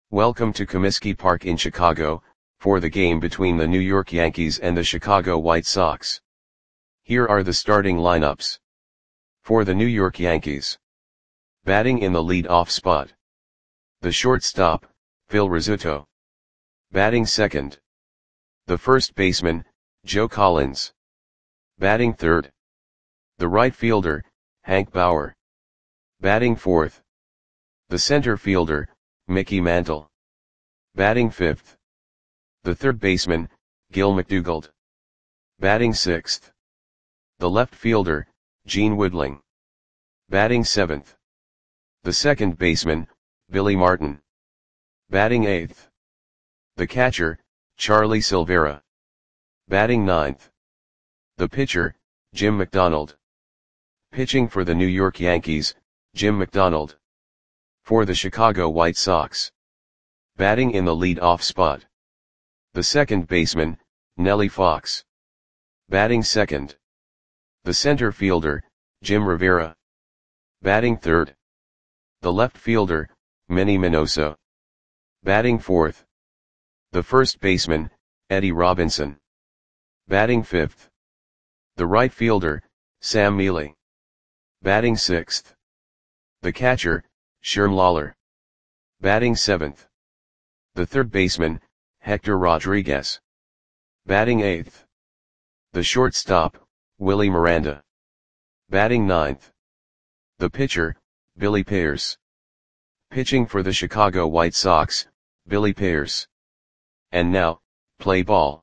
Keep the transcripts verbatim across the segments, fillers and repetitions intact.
Welcome to Comiskey Park in Chicago, for the game between the New York Yankees and the Chicago White Sox. Here are the starting lineups. For the New York Yankees. Batting in the lead-off spot. The shortstop, Phil Rizzuto. Batting second. The first baseman, Joe Collins. Batting third. The right fielder, Hank Bauer. Batting fourth. The center fielder, Mickey Mantle. Batting fifth. The third baseman, Gil McDougald. Batting sixth. The left fielder, Gene Woodling. Batting seventh. The second baseman, Billy Martin. Batting eighth. The catcher, Charlie Silvera. Batting ninth. The pitcher, Jim McDonald. Pitching for the New York Yankees, Jim McDonald. For the Chicago White Sox. Batting in the lead-off spot. The second baseman, Nellie Fox. Batting second. The center fielder, Jim Rivera. Batting third. The left fielder, Manny Minoso. Batting fourth. The first baseman, Eddie Robinson. Batting fifth. The right fielder, Sam Mele. Batting sixth. The catcher, Sherm Lawler. Batting seventh. The third baseman, Hector Rodriguez. Batting eighth. The shortstop, Willie Miranda. Batting ninth. The pitcher, Billy Pearce. Pitching for the Chicago White Sox, Billy Pearce. And now, play ball.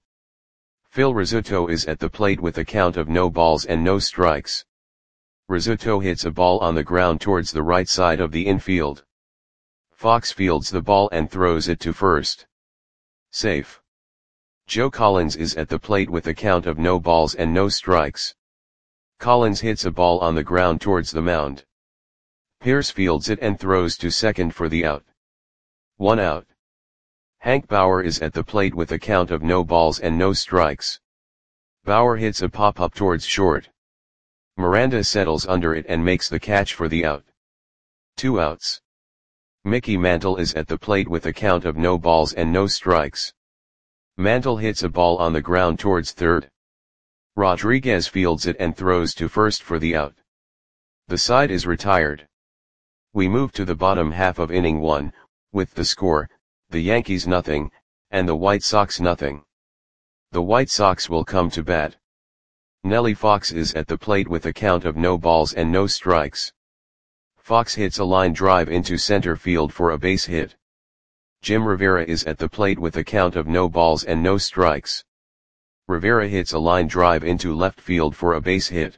Phil Rizzuto is at the plate with a count of no balls and no strikes. Rizzuto hits a ball on the ground towards the right side of the infield. Fox fields the ball and throws it to first. Safe. Joe Collins is at the plate with a count of no balls and no strikes. Collins hits a ball on the ground towards the mound. Pearce fields it and throws to second for the out. One out. Hank Bauer is at the plate with a count of no balls and no strikes. Bauer hits a pop-up towards short. Miranda settles under it and makes the catch for the out. Two outs. Mickey Mantle is at the plate with a count of no balls and no strikes. Mantle hits a ball on the ground towards third. Rodriguez fields it and throws to first for the out. The side is retired. We move to the bottom half of inning one, with the score, the Yankees nothing, and the White Sox nothing. The White Sox will come to bat. Nellie Fox is at the plate with a count of no balls and no strikes. Fox hits a line drive into center field for a base hit. Jim Rivera is at the plate with a count of no balls and no strikes. Rivera hits a line drive into left field for a base hit.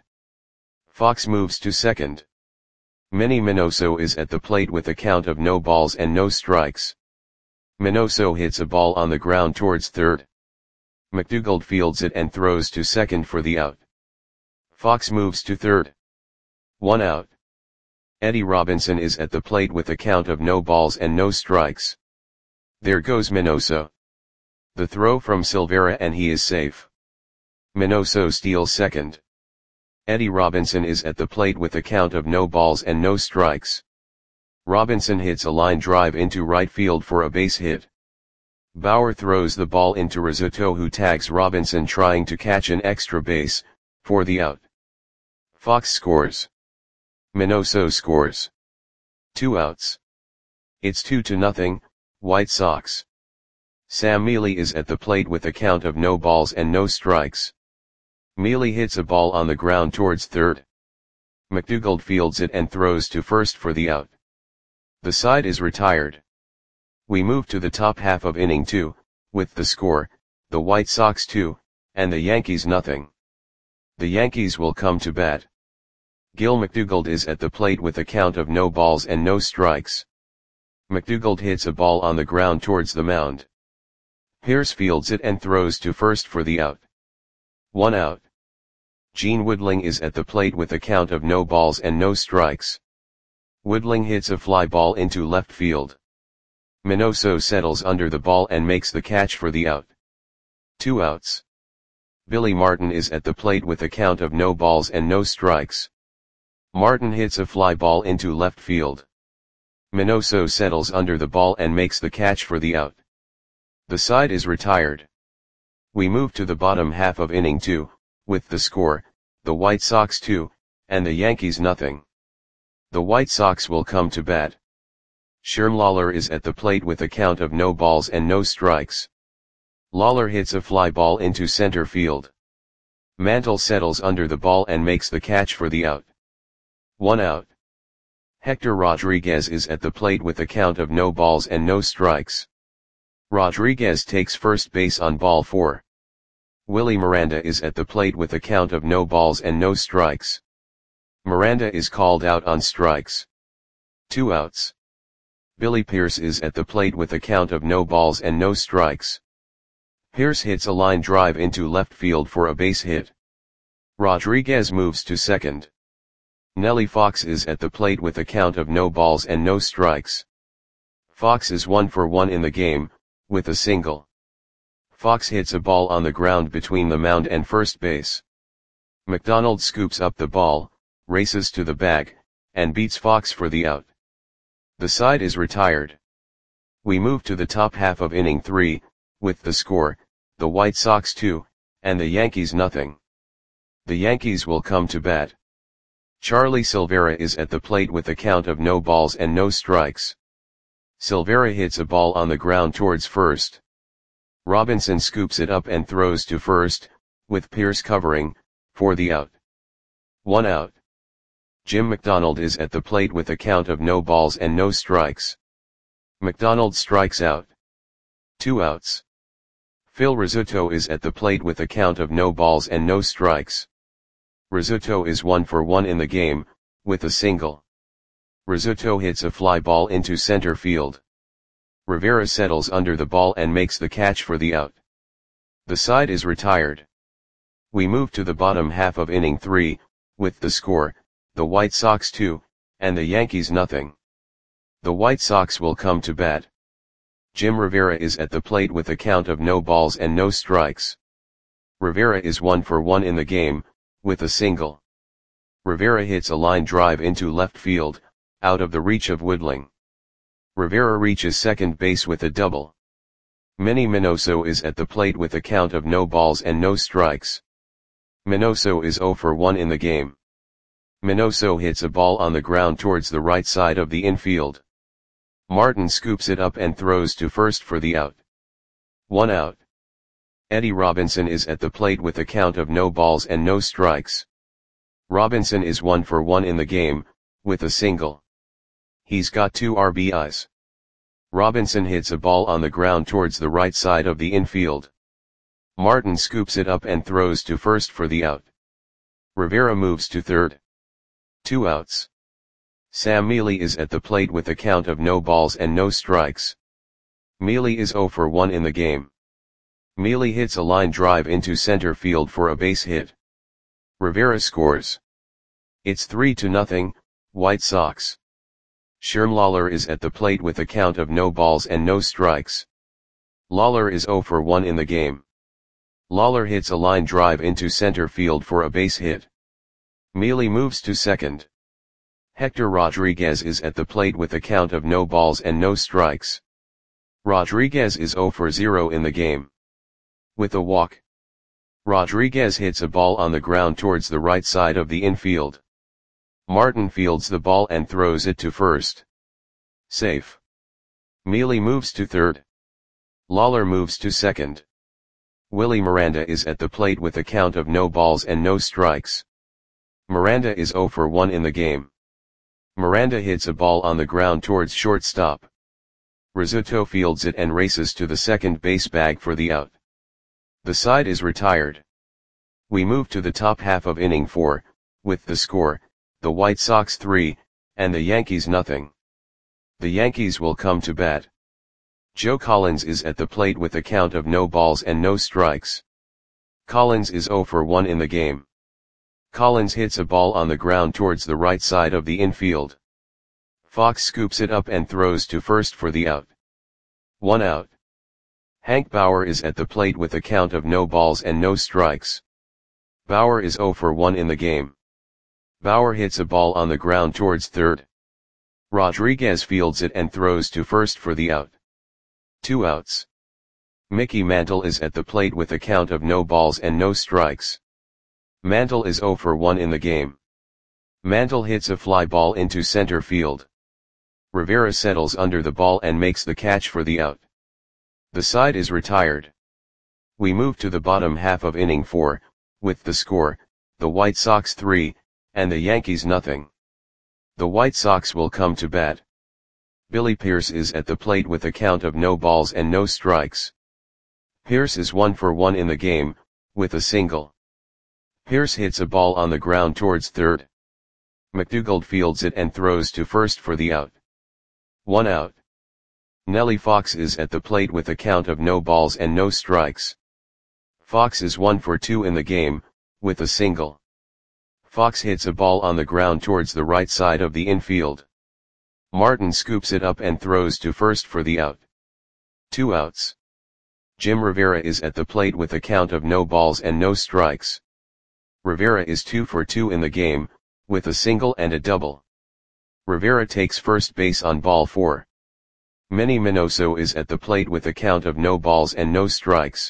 Fox moves to second. Manny Minoso is at the plate with a count of no balls and no strikes. Minoso hits a ball on the ground towards third. McDougald fields it and throws to second for the out. Fox moves to third. One out. Eddie Robinson is at the plate with a count of no balls and no strikes. There goes Minoso. The throw from Silvera and he is safe. Minoso steals second. Eddie Robinson is at the plate with a count of no balls and no strikes. Robinson hits a line drive into right field for a base hit. Bauer throws the ball into Rizzuto, who tags Robinson trying to catch an extra base, for the out. Fox scores. Minoso scores. Two outs. It's two to nothing, White Sox. Sam Mele is at the plate with a count of no balls and no strikes. Mele hits a ball on the ground towards third. McDougald fields it and throws to first for the out. The side is retired. We move to the top half of inning two, with the score, the White Sox two, and the Yankees nothing. The Yankees will come to bat. Gil McDougald is at the plate with a count of no balls and no strikes. McDougald hits a ball on the ground towards the mound. Pearce fields it and throws to first for the out. One out. Gene Woodling is at the plate with a count of no balls and no strikes. Woodling hits a fly ball into left field. Minoso settles under the ball and makes the catch for the out. Two outs. Billy Martin is at the plate with a count of no balls and no strikes. Martin hits a fly ball into left field. Minoso settles under the ball and makes the catch for the out. The side is retired. We move to the bottom half of inning two, with the score, the White Sox two, and the Yankees nothing. The White Sox will come to bat. Sherm Lawler is at the plate with a count of no balls and no strikes. Lawler hits a fly ball into center field. Mantle settles under the ball and makes the catch for the out. One out. Hector Rodriguez is at the plate with a count of no balls and no strikes. Rodriguez takes first base on ball four. Willie Miranda is at the plate with a count of no balls and no strikes. Miranda is called out on strikes. Two outs. Billy Pierce is at the plate with a count of no balls and no strikes. Pierce hits a line drive into left field for a base hit. Rodriguez moves to second. Nellie Fox is at the plate with a count of no balls and no strikes. Fox is one for one in the game, with a single. Fox hits a ball on the ground between the mound and first base. McDonald scoops up the ball, races to the bag, and beats Fox for the out. The side is retired. We move to the top half of inning three, with the score, the White Sox two, and the Yankees nothing. The Yankees will come to bat. Charlie Silvera is at the plate with a count of no balls and no strikes. Silvera hits a ball on the ground towards first. Robinson scoops it up and throws to first, with Pierce covering, for the out. One out. Jim McDonald is at the plate with a count of no balls and no strikes. McDonald strikes out. Two outs. Phil Rizzuto is at the plate with a count of no balls and no strikes. Rizzuto is one for one in the game, with a single. Rizzuto hits a fly ball into center field. Rivera settles under the ball and makes the catch for the out. The side is retired. We move to the bottom half of inning three, with the score, the White Sox two, and the Yankees nothing. The White Sox will come to bat. Jim Rivera is at the plate with a count of no balls and no strikes. Rivera is one for one in the game, with a single. Rivera hits a line drive into left field, out of the reach of Woodling. Rivera reaches second base with a double. Manny Minoso is at the plate with a count of no balls and no strikes. Minoso is zero for one in the game. Minoso hits a ball on the ground towards the right side of the infield. Martin scoops it up and throws to first for the out. One out. Eddie Robinson is at the plate with a count of no balls and no strikes. Robinson is one for one in the game, with a single. He's got two R B Is. Robinson hits a ball on the ground towards the right side of the infield. Martin scoops it up and throws to first for the out. Rivera moves to third. Two outs. Sam Mealy is at the plate with a count of no balls and no strikes. Mealy is zero for one in the game. Mealy hits a line drive into center field for a base hit. Rivera scores. It's three to nothing, White Sox. Sherm Lawler is at the plate with a count of no balls and no strikes. Lawler is zero for one in the game. Lawler hits a line drive into center field for a base hit. Mealy moves to second. Hector Rodriguez is at the plate with a count of no balls and no strikes. Rodriguez is zero for zero in the game. With a walk. Rodriguez hits a ball on the ground towards the right side of the infield. Martin fields the ball and throws it to first. Safe. Mealy moves to third. Lawler moves to second. Willie Miranda is at the plate with a count of no balls and no strikes. Miranda is zero for one in the game. Miranda hits a ball on the ground towards shortstop. Rizzuto fields it and races to the second base bag for the out. The side is retired. We move to the top half of inning four, with the score, the White Sox three, and the Yankees nothing. The Yankees will come to bat. Joe Collins is at the plate with a count of no balls and no strikes. Collins is zero for one in the game. Collins hits a ball on the ground towards the right side of the infield. Fox scoops it up and throws to first for the out. One out. Hank Bauer is at the plate with a count of no balls and no strikes. Bauer is zero for one in the game. Bauer hits a ball on the ground towards third. Rodriguez fields it and throws to first for the out. Two outs. Mickey Mantle is at the plate with a count of no balls and no strikes. Mantle is oh for one in the game. Mantle hits a fly ball into center field. Rivera settles under the ball and makes the catch for the out. The side is retired. We move to the bottom half of inning four, with the score, the White Sox three, and the Yankees nothing. The White Sox will come to bat. Billy Pierce is at the plate with a count of no balls and no strikes. Pierce is one for one in the game, with a single. Pierce hits a ball on the ground towards third. McDougald fields it and throws to first for the out. One out. Nellie Fox is at the plate with a count of no balls and no strikes. Fox is one for two in the game, with a single. Fox hits a ball on the ground towards the right side of the infield. Martin scoops it up and throws to first for the out. Two outs. Jim Rivera is at the plate with a count of no balls and no strikes. Rivera is two for two in the game, with a single and a double. Rivera takes first base on ball four. Manny Minoso is at the plate with a count of no balls and no strikes.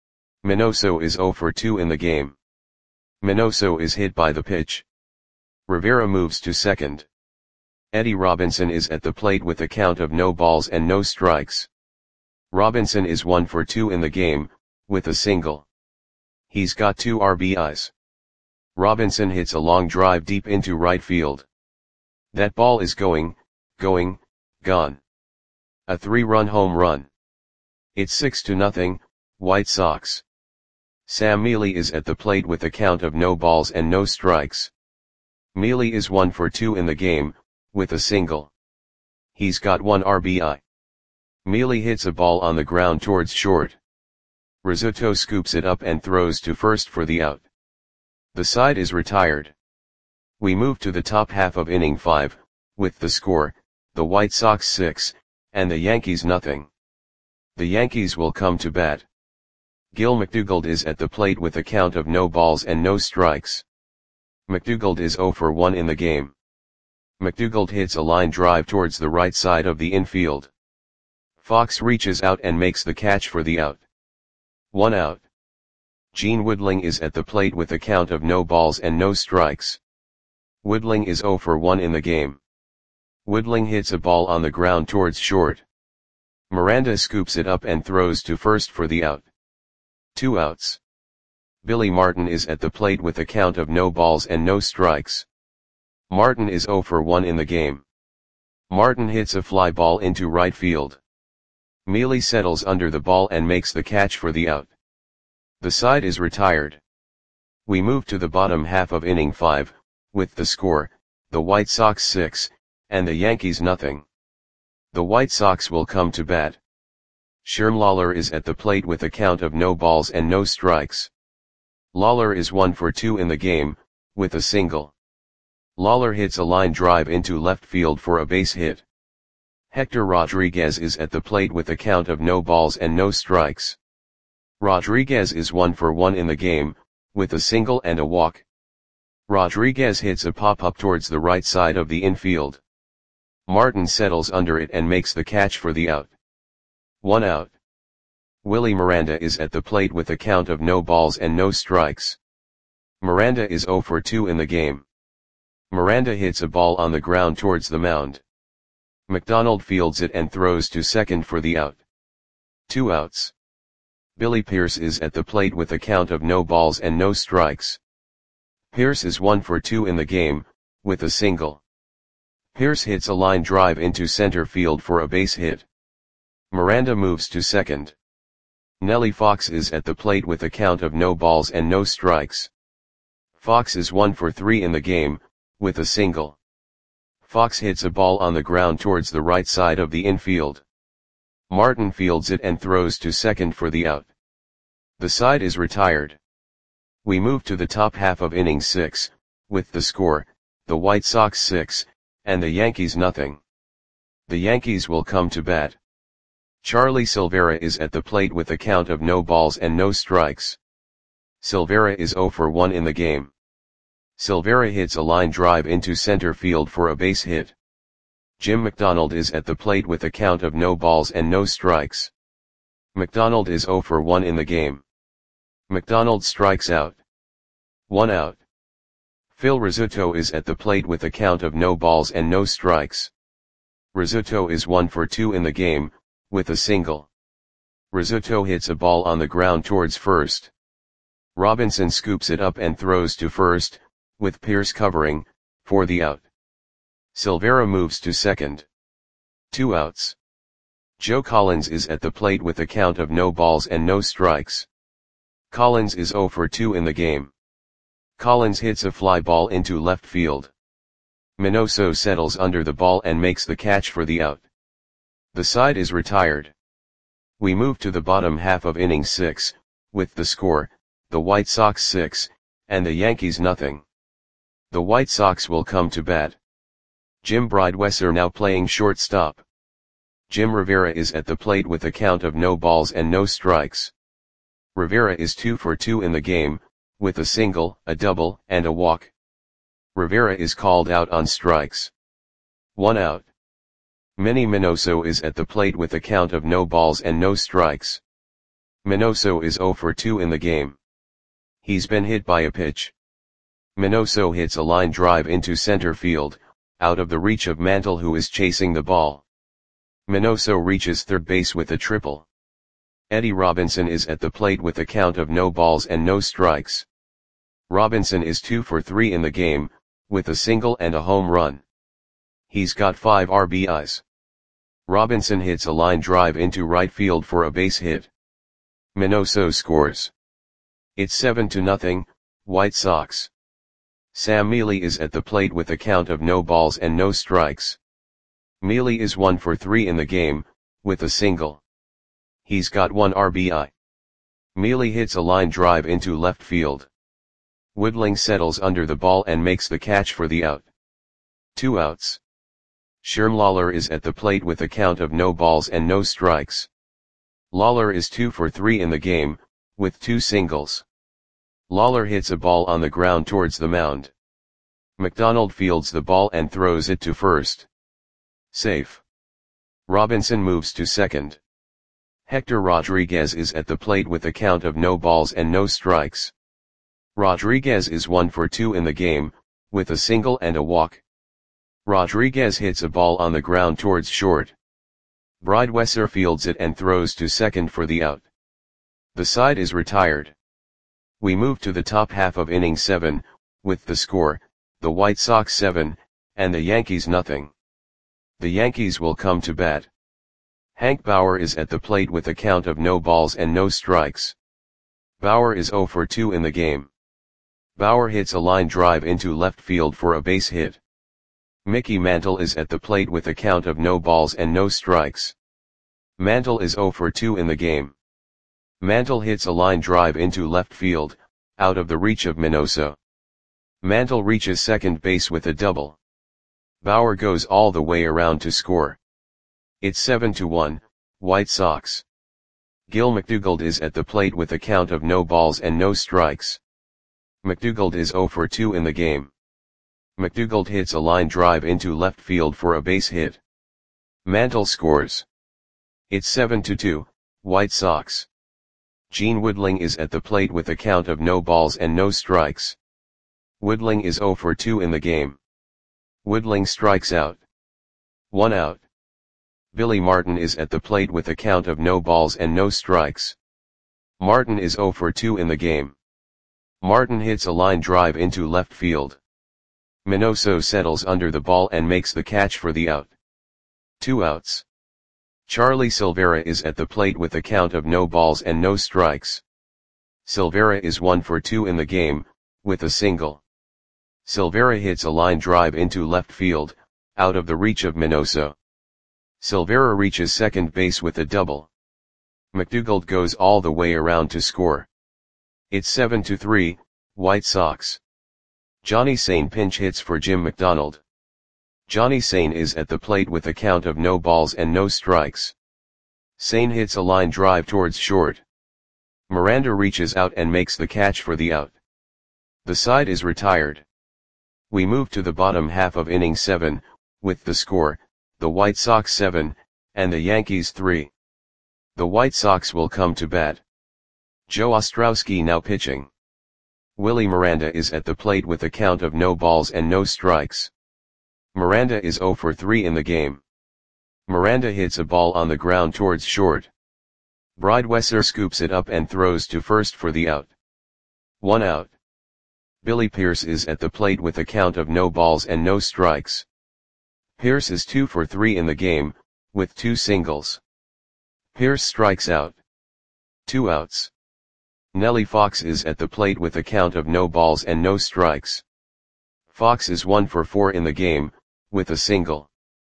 Minoso is oh for two in the game. Minoso is hit by the pitch. Rivera moves to second. Eddie Robinson is at the plate with a count of no balls and no strikes. Robinson is one for two in the game, with a single. He's got two R B Is. Robinson hits a long drive deep into right field. That ball is going, going, gone. A three-run home run. It's six to nothing, White Sox. Sam Mealy is at the plate with a count of no balls and no strikes. Mealy is one for two in the game, with a single. He's got one R B I. Mealy hits a ball on the ground towards short. Rizzuto scoops it up and throws to first for the out. The side is retired. We move to the top half of inning five, with the score, the White Sox six, and the Yankees nothing. The Yankees will come to bat. Gil McDougald is at the plate with a count of no balls and no strikes. McDougald is oh for one in the game. McDougald hits a line drive towards the right side of the infield. Fox reaches out and makes the catch for the out. One out. Gene Woodling is at the plate with a count of no balls and no strikes. Woodling is oh for one in the game. Woodling hits a ball on the ground towards short. Miranda scoops it up and throws to first for the out. Two outs. Billy Martin is at the plate with a count of no balls and no strikes. Martin is oh for one in the game. Martin hits a fly ball into right field. Mealy settles under the ball and makes the catch for the out. The side is retired. We move to the bottom half of inning five, with the score, the White Sox six, and the Yankees nothing. The White Sox will come to bat. Sherm Lawler is at the plate with a count of no balls and no strikes. Lawler is one for two in the game, with a single. Lawler hits a line drive into left field for a base hit. Hector Rodriguez is at the plate with a count of no balls and no strikes. Rodriguez is one for one in the game, with a single and a walk. Rodriguez hits a pop-up towards the right side of the infield. Martin settles under it and makes the catch for the out. One out. Willie Miranda is at the plate with a count of no balls and no strikes. Miranda is oh for two in the game. Miranda hits a ball on the ground towards the mound. McDonald fields it and throws to second for the out. Two outs. Billy Pierce is at the plate with a count of no balls and no strikes. Pierce is one for two in the game, with a single. Pierce hits a line drive into center field for a base hit. Miranda moves to second. Nellie Fox is at the plate with a count of no balls and no strikes. Fox is one for three in the game, with a single. Fox hits a ball on the ground towards the right side of the infield. Martin fields it and throws to second for the out. The side is retired. We move to the top half of inning six, with the score, the White Sox six, and the Yankees nothing. The Yankees will come to bat. Charlie Silvera is at the plate with a count of no balls and no strikes. Silvera is oh for one in the game. Silvera hits a line drive into center field for a base hit. Jim McDonald is at the plate with a count of no balls and no strikes. McDonald is zero for one in the game. McDonald strikes out. One out. Phil Rizzuto is at the plate with a count of no balls and no strikes. Rizzuto is one for two in the game, with a single. Rizzuto hits a ball on the ground towards first. Robinson scoops it up and throws to first, with Pierce covering, for the out. Silvera moves to second. Two outs. Joe Collins is at the plate with a count of no balls and no strikes. Collins is zero for two in the game. Collins hits a fly ball into left field. Minoso settles under the ball and makes the catch for the out. The side is retired. We move to the bottom half of inning six, with the score, the White Sox six, and the Yankees nothing. The White Sox will come to bat. Jim Bridewesser now playing shortstop. Jim Rivera is at the plate with a count of no balls and no strikes. Rivera is two for two in the game, with a single, a double, and a walk. Rivera is called out on strikes. One out. Manny Minoso is at the plate with a count of no balls and no strikes. Minoso is zero for two in the game. He's been hit by a pitch. Minoso hits a line drive into center field, out of the reach of Mantle, who is chasing the ball. Minoso reaches third base with a triple. Eddie Robinson is at the plate with a count of no balls and no strikes. Robinson is two for three in the game, with a single and a home run. He's got five R B Is. Robinson hits a line drive into right field for a base hit. Minoso scores. It's seven to nothing, White Sox. Sam Mealy is at the plate with a count of no balls and no strikes. Mealy is one for three in the game, with a single. He's got one R B I. Mealy hits a line drive into left field. Woodling settles under the ball and makes the catch for the out. Two outs. Sherm Lawler is at the plate with a count of no balls and no strikes. Lawler is two for three in the game, with two singles. Lawler hits a ball on the ground towards the mound. McDonald fields the ball and throws it to first. Safe. Robinson moves to second. Hector Rodriguez is at the plate with a count of no balls and no strikes. Rodriguez is one for two in the game, with a single and a walk. Rodriguez hits a ball on the ground towards short. Bridewesser fields it and throws to second for the out. The side is retired. We move to the top half of inning seven, with the score, the White Sox seven, and the Yankees nothing. The Yankees will come to bat. Hank Bauer is at the plate with a count of no balls and no strikes. Bauer is zero for two in the game. Bauer hits a line drive into left field for a base hit. Mickey Mantle is at the plate with a count of no balls and no strikes. Mantle is zero for two in the game. Mantle hits a line drive into left field, out of the reach of Minoso. Mantle reaches second base with a double. Bauer goes all the way around to score. It's seven to one, White Sox. Gil McDougald is at the plate with a count of no balls and no strikes. McDougald is zero for two in the game. McDougald hits a line drive into left field for a base hit. Mantle scores. It's seven to two, White Sox. Gene Woodling is at the plate with a count of no balls and no strikes. Woodling is zero for two in the game. Woodling strikes out. One out. Billy Martin is at the plate with a count of no balls and no strikes. Martin is zero for two in the game. Martin hits a line drive into left field. Minoso settles under the ball and makes the catch for the out. Two outs. Charlie Silvera is at the plate with a count of no balls and no strikes. Silvera is one for two in the game, with a single. Silvera hits a line drive into left field, out of the reach of Minoso. Silvera reaches second base with a double. McDougald goes all the way around to score. It's seven to three, White Sox. Johnny Sane pinch hits for Jim McDonald. Johnny Sane is at the plate with a count of no balls and no strikes. Sane hits a line drive towards short. Miranda reaches out and makes the catch for the out. The side is retired. We move to the bottom half of inning seven, with the score, the White Sox seven, and the Yankees three. The White Sox will come to bat. Joe Ostrowski now pitching. Willie Miranda is at the plate with a count of no balls and no strikes. Miranda is zero for three in the game. Miranda hits a ball on the ground towards short. Breidwesser scoops it up and throws to first for the out. One out. Billy Pierce is at the plate with a count of no balls and no strikes. Pierce is two for three in the game, with two singles. Pierce strikes out. Two outs. Nellie Fox is at the plate with a count of no balls and no strikes. Fox is one for four in the game, with a single.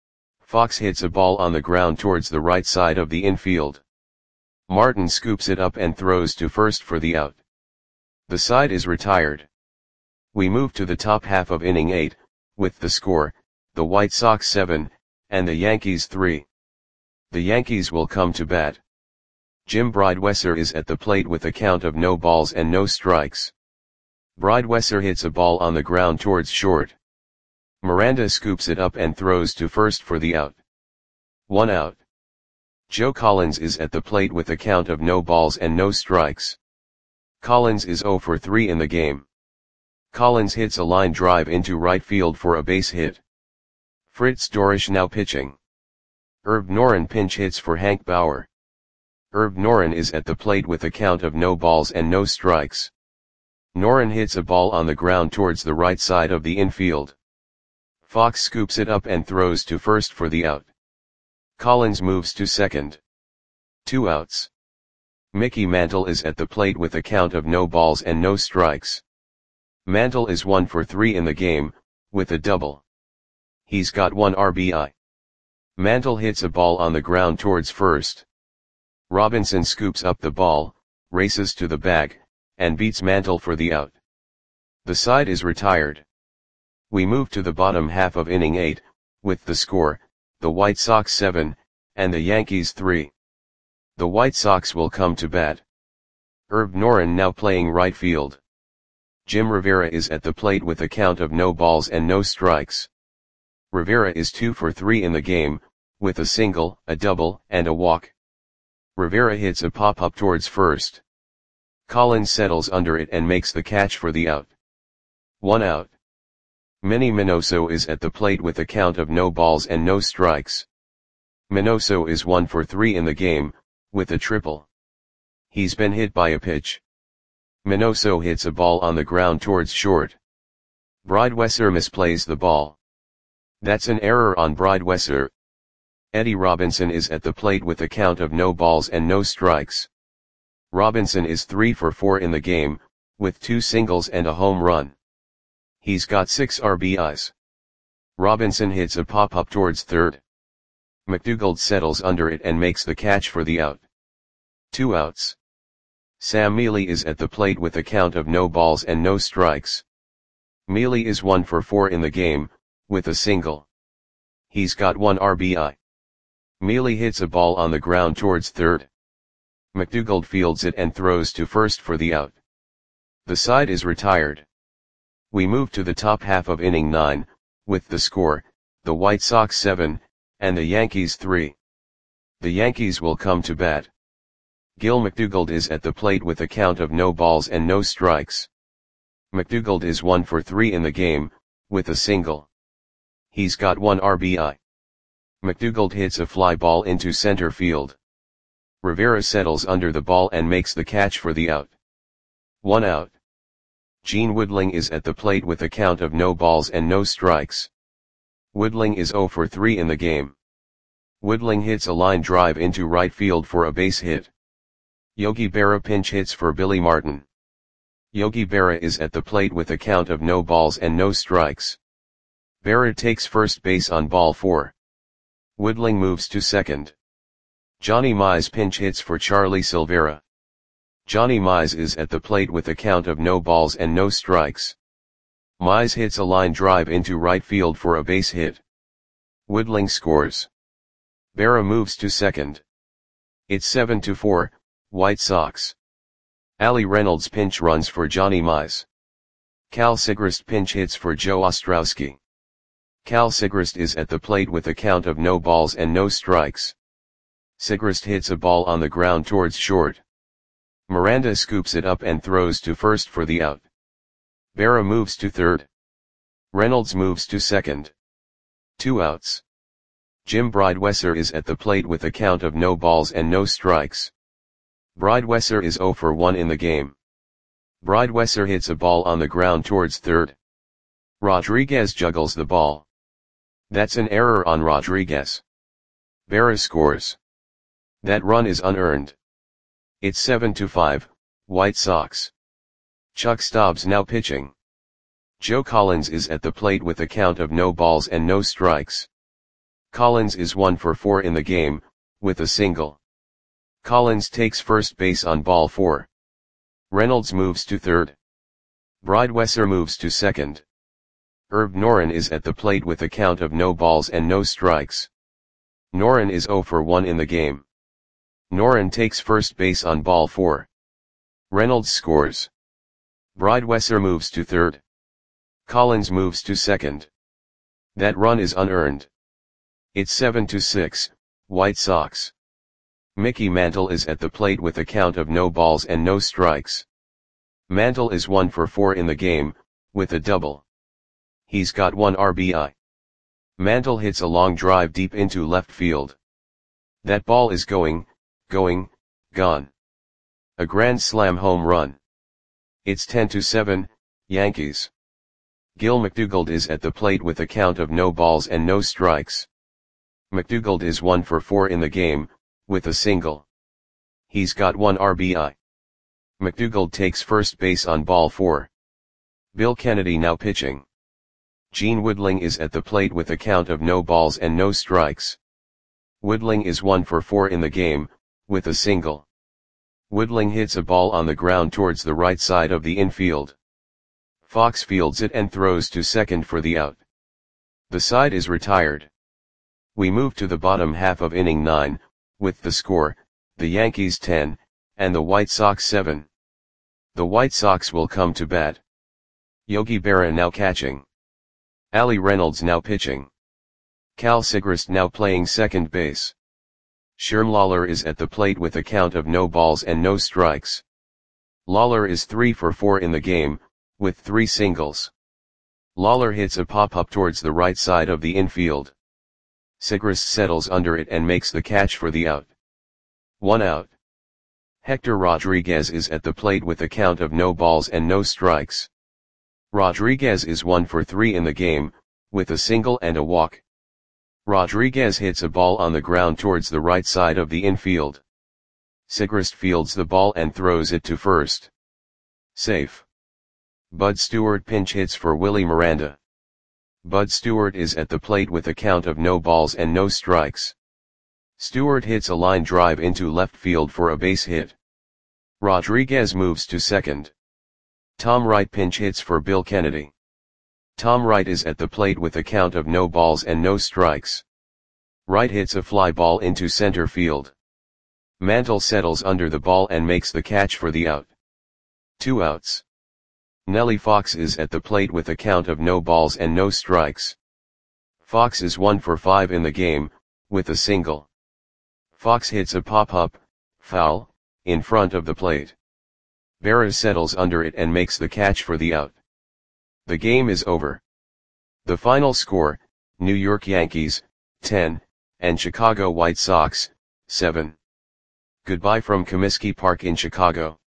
Fox hits a ball on the ground towards the right side of the infield. Martin scoops it up and throws to first for the out. The side is retired. We move to the top half of inning eight, with the score, the White Sox seven, and the Yankees three. The Yankees will come to bat. Jim Breidwesser is at the plate with a count of no balls and no strikes. Breidwesser hits a ball on the ground towards short. Miranda scoops it up and throws to first for the out. One out. Joe Collins is at the plate with a count of no balls and no strikes. Collins is zero for three in the game. Collins hits a line drive into right field for a base hit. Fritz Dorisch now pitching. Herb Noren pinch hits for Hank Bauer. Herb Noren is at the plate with a count of no balls and no strikes. Noren hits a ball on the ground towards the right side of the infield. Fox scoops it up and throws to first for the out. Collins moves to second. Two outs. Mickey Mantle is at the plate with a count of no balls and no strikes. Mantle is one for three in the game, with a double. He's got one R B I. Mantle hits a ball on the ground towards first. Robinson scoops up the ball, races to the bag, and beats Mantle for the out. The side is retired. We move to the bottom half of inning eight, with the score, the White Sox seven, and the Yankees three. The White Sox will come to bat. Herb Noren now playing right field. Jim Rivera is at the plate with a count of no balls and no strikes. Rivera is two for three in the game, with a single, a double, and a walk. Rivera hits a pop-up towards first. Collins settles under it and makes the catch for the out. One out. Manny Minoso is at the plate with a count of no balls and no strikes. Minoso is one for three in the game, with a triple. He's been hit by a pitch. Minoso hits a ball on the ground towards short. Breidwesser misplays the ball. That's an error on Breidwesser. Eddie Robinson is at the plate with a count of no balls and no strikes. Robinson is three for four in the game, with two singles and a home run. He's got six R B Is. Robinson hits a pop-up towards third. McDougald settles under it and makes the catch for the out. Two outs. Sam Mealy is at the plate with a count of no balls and no strikes. Mealy is one for four in the game, with a single. He's got one R B I. Mealy hits a ball on the ground towards third. McDougald fields it and throws to first for the out. The side is retired. We move to the top half of inning nine, with the score, the White Sox seven, and the Yankees three. The Yankees will come to bat. Gil McDougald is at the plate with a count of no balls and no strikes. McDougald is one for three in the game, with a single. He's got one R B I. McDougald hits a fly ball into center field. Rivera settles under the ball and makes the catch for the out. One out. Gene Woodling is at the plate with a count of no balls and no strikes. Woodling is zero for three in the game. Woodling hits a line drive into right field for a base hit. Yogi Berra pinch hits for Billy Martin. Yogi Berra is at the plate with a count of no balls and no strikes. Berra takes first base on ball four. Woodling moves to second. Johnny Mize pinch hits for Charlie Silvera. Johnny Mize is at the plate with a count of no balls and no strikes. Mize hits a line drive into right field for a base hit. Woodling scores. Berra moves to second. It's seven to four, White Sox. Ali Reynolds pinch runs for Johnny Mize. Cal Sigrist pinch hits for Joe Ostrowski. Cal Sigrist is at the plate with a count of no balls and no strikes. Sigrist hits a ball on the ground towards short. Miranda scoops it up and throws to first for the out. Berra moves to third. Reynolds moves to second. Two outs. Jim Bridewesser is at the plate with a count of no balls and no strikes. Bridewesser is zero for one in the game. Bridewesser hits a ball on the ground towards third. Rodriguez juggles the ball. That's an error on Rodriguez. Berra scores. That run is unearned. It's seven to five, White Sox. Chuck Stobbs now pitching. Joe Collins is at the plate with a count of no balls and no strikes. Collins is one for four in the game, with a single. Collins takes first base on ball four. Reynolds moves to third. Bridewesser moves to second. Herb Noren is at the plate with a count of no balls and no strikes. Noren is zero for one in the game. Noren takes first base on ball four. Reynolds scores. Bridewesser moves to third. Collins moves to second. That run is unearned. It's seven to six, White Sox. Mickey Mantle is at the plate with a count of no balls and no strikes. Mantle is one for four in the game, with a double. He's got one R B I. Mantle hits a long drive deep into left field. That ball is going, going, gone. A grand slam home run. It's ten to seven, Yankees. Gil McDougald is at the plate with a count of no balls and no strikes. McDougald is one for four in the game, with a single. He's got one R B I. McDougald takes first base on ball four. Bill Kennedy now pitching. Gene Woodling is at the plate with a count of no balls and no strikes. Woodling is one for four in the game, with a single. Woodling hits a ball on the ground towards the right side of the infield. Fox fields it and throws to second for the out. The side is retired. We move to the bottom half of inning nine, with the score, the Yankees ten, and the White Sox seven. The White Sox will come to bat. Yogi Berra now catching. Ali Reynolds now pitching. Cal Sigrist now playing second base. Sherm Lawler is at the plate with a count of no balls and no strikes. Lawler is three for four in the game, with three singles. Lawler hits a pop-up towards the right side of the infield. Sigrist settles under it and makes the catch for the out. One out. Hector Rodriguez is at the plate with a count of no balls and no strikes. Rodriguez is one for three in the game, with a single and a walk. Rodriguez hits a ball on the ground towards the right side of the infield. Sigrist fields the ball and throws it to first. Safe. Bud Stewart pinch hits for Willie Miranda. Bud Stewart is at the plate with a count of no balls and no strikes. Stewart hits a line drive into left field for a base hit. Rodriguez moves to second. Tom Wright pinch hits for Bill Kennedy. Tom Wright is at the plate with a count of no balls and no strikes. Wright hits a fly ball into center field. Mantle settles under the ball and makes the catch for the out. Two outs. Nellie Fox is at the plate with a count of no balls and no strikes. Fox is one for five in the game, with a single. Fox hits a pop-up, foul, in front of the plate. Berra settles under it and makes the catch for the out. The game is over. The final score, New York Yankees, ten, and Chicago White Sox, seven. Goodbye from Comiskey Park in Chicago.